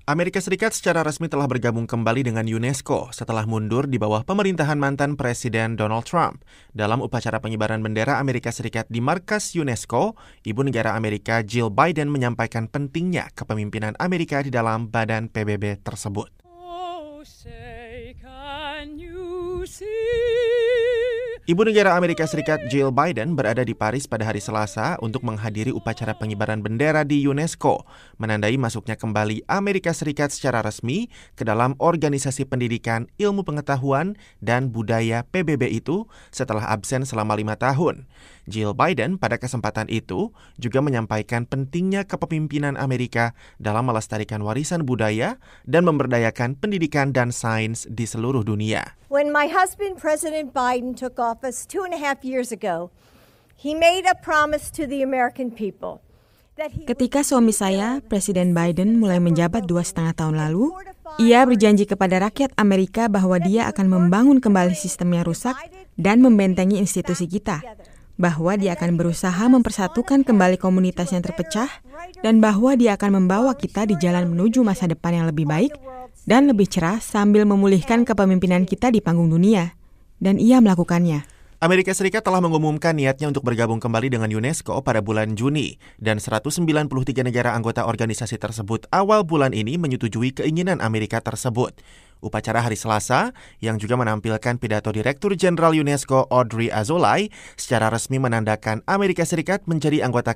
Amerika Serikat secara resmi telah bergabung kembali dengan UNESCO setelah mundur di bawah pemerintahan mantan Presiden Donald Trump. Dalam upacara pengibaran bendera Amerika Serikat di markas UNESCO, Ibu Negara Amerika Jill Biden menyampaikan pentingnya kepemimpinan Amerika di dalam badan PBB tersebut. Oh, say, can you see? Ibu Negara Amerika Serikat Jill Biden berada di Paris pada hari Selasa untuk menghadiri upacara pengibaran bendera di UNESCO, menandai masuknya kembali Amerika Serikat secara resmi ke dalam Organisasi Pendidikan, Ilmu Pengetahuan, dan Budaya PBB itu setelah absen selama 5 tahun. Jill Biden pada kesempatan itu juga menyampaikan pentingnya kepemimpinan Amerika dalam melestarikan warisan budaya dan memberdayakan pendidikan dan sains di seluruh dunia. When my husband, President Biden, took office 2.5 years ago, he made a promise to the American people. Ketika suami saya, Presiden Biden, mulai menjabat 2,5 tahun lalu, ia berjanji kepada rakyat Amerika bahwa dia akan membangun kembali sistem yang rusak dan membentengi institusi kita, bahwa dia akan berusaha mempersatukan kembali komunitas yang terpecah, dan bahwa dia akan membawa kita di jalan menuju masa depan yang lebih baik dan lebih cerah sambil memulihkan kepemimpinan kita di panggung dunia. Dan ia melakukannya. Amerika Serikat telah mengumumkan niatnya untuk bergabung kembali dengan UNESCO pada bulan Juni, dan 193 negara anggota organisasi tersebut awal bulan ini menyetujui keinginan Amerika tersebut. Upacara hari Selasa, yang juga menampilkan pidato Direktur Jenderal UNESCO Audrey Azoulay, secara resmi menandakan Amerika Serikat menjadi anggota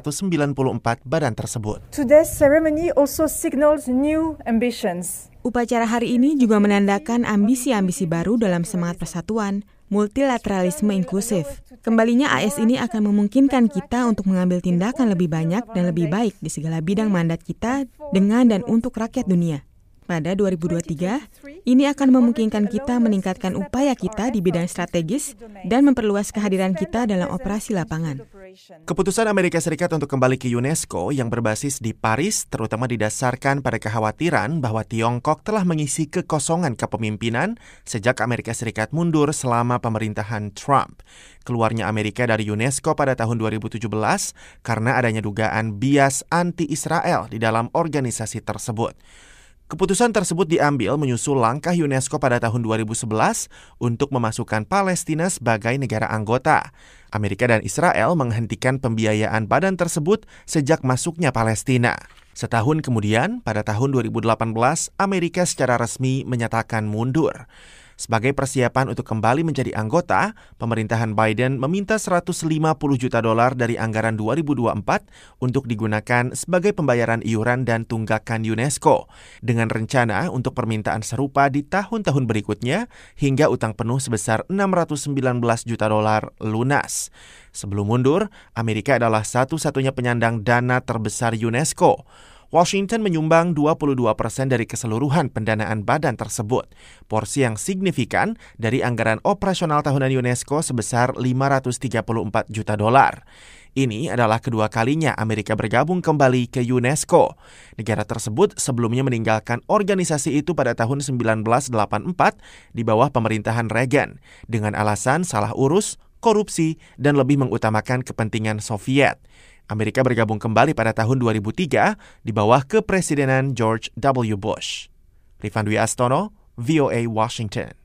ke-194 badan tersebut. Today's ceremony also signals new ambitions. Upacara hari ini juga menandakan ambisi-ambisi baru dalam semangat persatuan, multilateralisme inklusif. Kembalinya AS ini akan memungkinkan kita untuk mengambil tindakan lebih banyak dan lebih baik di segala bidang mandat kita dengan dan untuk rakyat dunia. Pada 2023, ini akan memungkinkan kita meningkatkan upaya kita di bidang strategis dan memperluas kehadiran kita dalam operasi lapangan. Keputusan Amerika Serikat untuk kembali ke UNESCO yang berbasis di Paris terutama didasarkan pada kekhawatiran bahwa Tiongkok telah mengisi kekosongan kepemimpinan sejak Amerika Serikat mundur selama pemerintahan Trump. Keluarnya Amerika dari UNESCO pada tahun 2017 karena adanya dugaan bias anti-Israel di dalam organisasi tersebut. Keputusan tersebut diambil menyusul langkah UNESCO pada tahun 2011 untuk memasukkan Palestina sebagai negara anggota. Amerika dan Israel menghentikan pembiayaan badan tersebut sejak masuknya Palestina. Setahun kemudian, pada tahun 2018, Amerika secara resmi menyatakan mundur. Sebagai persiapan untuk kembali menjadi anggota, pemerintahan Biden meminta $150 juta dari anggaran 2024 untuk digunakan sebagai pembayaran iuran dan tunggakan UNESCO, dengan rencana untuk permintaan serupa di tahun-tahun berikutnya hingga utang penuh sebesar $619 juta lunas. Sebelum mundur, Amerika adalah satu-satunya penyandang dana terbesar UNESCO. Washington menyumbang 22% dari keseluruhan pendanaan badan tersebut, porsi yang signifikan dari anggaran operasional tahunan UNESCO sebesar $534 juta. Ini adalah kedua kalinya Amerika bergabung kembali ke UNESCO. Negara tersebut sebelumnya meninggalkan organisasi itu pada tahun 1984 di bawah pemerintahan Reagan dengan alasan salah urus, korupsi, dan lebih mengutamakan kepentingan Soviet. Amerika bergabung kembali pada tahun 2003 di bawah kepresidenan George W. Bush. Rifan Dwi Astono, VOA Washington.